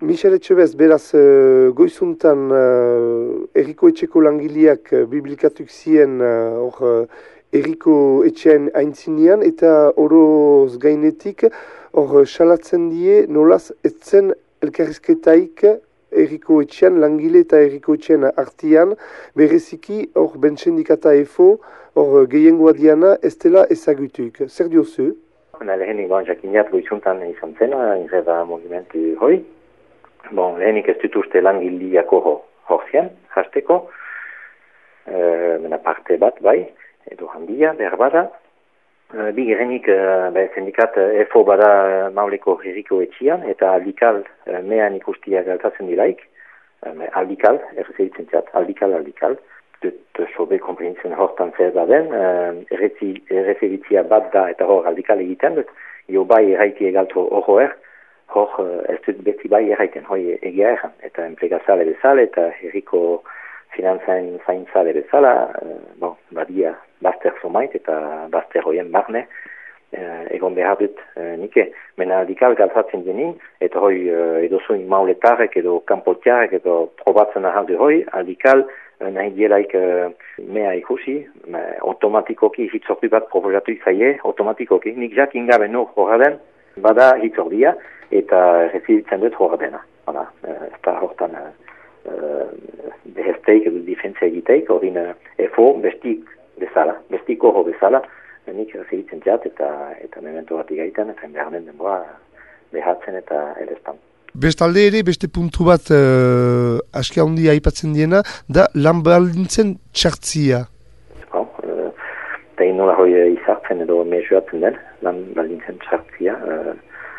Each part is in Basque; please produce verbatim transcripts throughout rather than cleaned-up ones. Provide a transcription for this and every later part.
Michel Etxebez, beraz, uh, goizuntan uh, Erriko Etxeko langileak uh, biblikatuk zien hor uh, Erriko Etxean aintzinean eta oroz gainetik hor salatzen die nolaz etzen elkarrizketaik Erriko Etxean, langile eta Erriko Etxean artian, bereziki hor bentsendikata efo, hor gehiengoa diana ez dela ezagutuik. Zer diozu? Lehenik bon, jakineat goizuntan izan zena, inreba movimentu hoi. Bon, lehenik ez dut uste langiliako horzien, hasteko, e, mena parte bat bai, edo handia, behar bada. E, Bigerenik, e, sindikat efo bada mauleko Erriko Etxian, eta aldikal e, mehan ikustia galtatzen dilaik, e, aldikal, errezitzen txat, aldikal, aldikal, dut sobe komprenitzen hortan zer da den, e, errezitzia bat da eta hor aldikal egiten dut, jo bai erraitie galtu horroer, hor ez dut beti bai erraiten, hoi egia erran, eta enplegazale bezala, eta herriko finantzain zaintzale bezala, e, bon, badia bazter zumait, eta bazter hoien barne, e, egon behar dut e, nike. Mena aldikal galtatzen denin, eta hoi e, edo zuin mauletarek, edo kampotiarek, edo probatzen ahaldu hoi, aldikal e, nahi dielaik e, mea ikusi, me, automatikoki hitzordu bat proposatu izaie, automatikoki, nik jak ingabe nur horren, bada hitzordia, eta rezibitzen dut horra dena. Hala, ez da hortan behesteik edo difentzia egiteik, horin efo bestik bezala, bestik horro bezala, nik rezibitzen jat eta eta memento bat igaiten, eta behar den denboa behatzen eta edestan. Bestalde ere, beste puntu bat uh, aski handi aipatzen diena, da lan baldintzen txartzia. Bon, uh, eta inola hoi izartzen edo mezuatzen den, lan baldintzen txartzia. Uh,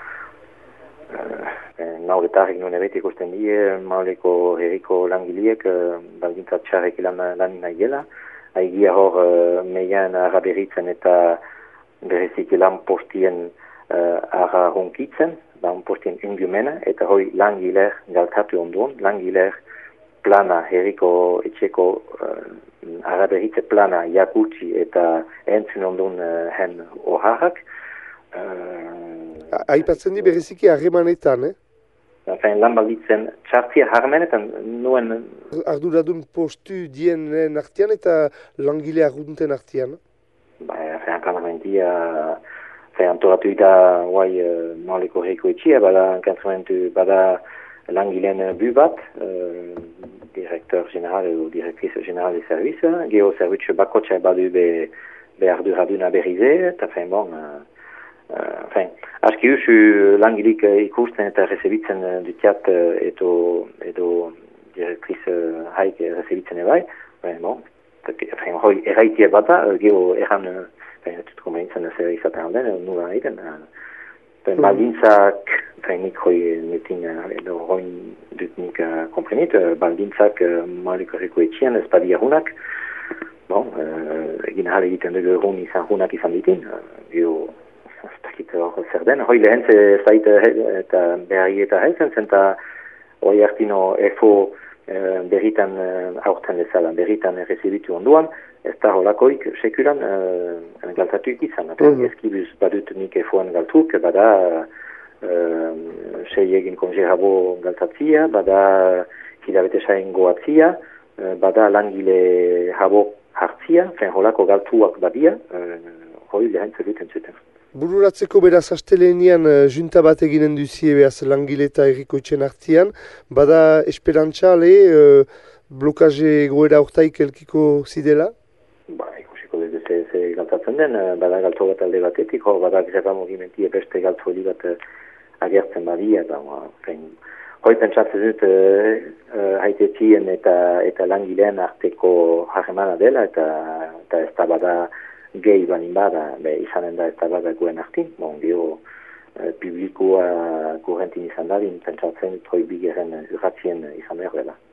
Uh, Nauletarek nuen ebet ikusten die, mauleko herriko langileek uh, baldintzat txarrek lan, lan nahiela. Aigia hor uh, meian araberitzen eta bereziki lan postien uh, ara honkitzen, lan postien ingumena, eta hoi langileer galtatu onduan, langileer plana herriko etxeko uh, araberitze plana jakutsi eta entzun onduan uh, hen oharrak. Uh, Aipatzen di bereziki harremanetan, eh? Zain, lan balditzen txartzia harremanetan nuen... Arduradun postu dienen artian eta langile arrunten artian? Ba, zain, kanamentia... Zain, antoratu da, guai, uh, mauleko Erriko Etxea, bada, kantramentu, bada langileen bu bat, uh, direktor general edo direktriz general de service, geho zerbitzu bakotxa badu be, be arduraduna berrize, eta zain, bon... Uh, Uh, enfin, aski usu langilik uh, ikusten eta rezebitzen uh, dutiat uh, edo, edo direktriz uh, haik rezebitzen ebai. Ben, bon, enfin, hoi erraitia bat da, uh, geho erran, uh, tutko meintzen zer izaten alden, uh, nula egiten. Uh, ben, mm. Baldintzak, enfin, nik hoi netin, uh, edo hoi dut nik uh, komprenit, uh, baldintzak uh, mauleko Erriko Etxean ez badia hunak. Bon, uh, egin ahal egiten dugu hun izan hunak izan ditin, uh, geho zer den, hoi lehen zait eta berri eta helzen zen, eta hoi hartino efo e, berritan e, aurten lezala, berritan rezibitu onduan, ez da holakoik sekulan e, galtatuik izan. Mm -hmm. Eskibuz badut nik efoan galtuk, bada e, sei egin konjerabo galtatzia, bada hilabete sain goatzia, e, bada langile habo hartzia, fen holako galtuak badia, e, hoi lehen zeruten zuten. Bururatzeko beraz astelenian uh, junta bat eginen duzie behaz langile eta Erriko Etxean artian, bada esperantza, ale, uh, blokaje goera urtaik elkiko zidela? Ba, ikusiko dut ze, ze galtatzen den, bada galtu bat alde batetik, hor bada greba movimentia beste galtu hori bat uh, agertzen badia, ba, hoi pentsatzen dut uh, uh, haitetien eta, eta langileen arteko harremana dela, eta, eta ez da bada gehi banin bada, be, izanen da ez da bada guen artin, bon, geho e, publikoa gurentin izan dadin, pentsatzen dut hoi bigeren urratzien izan behar dela.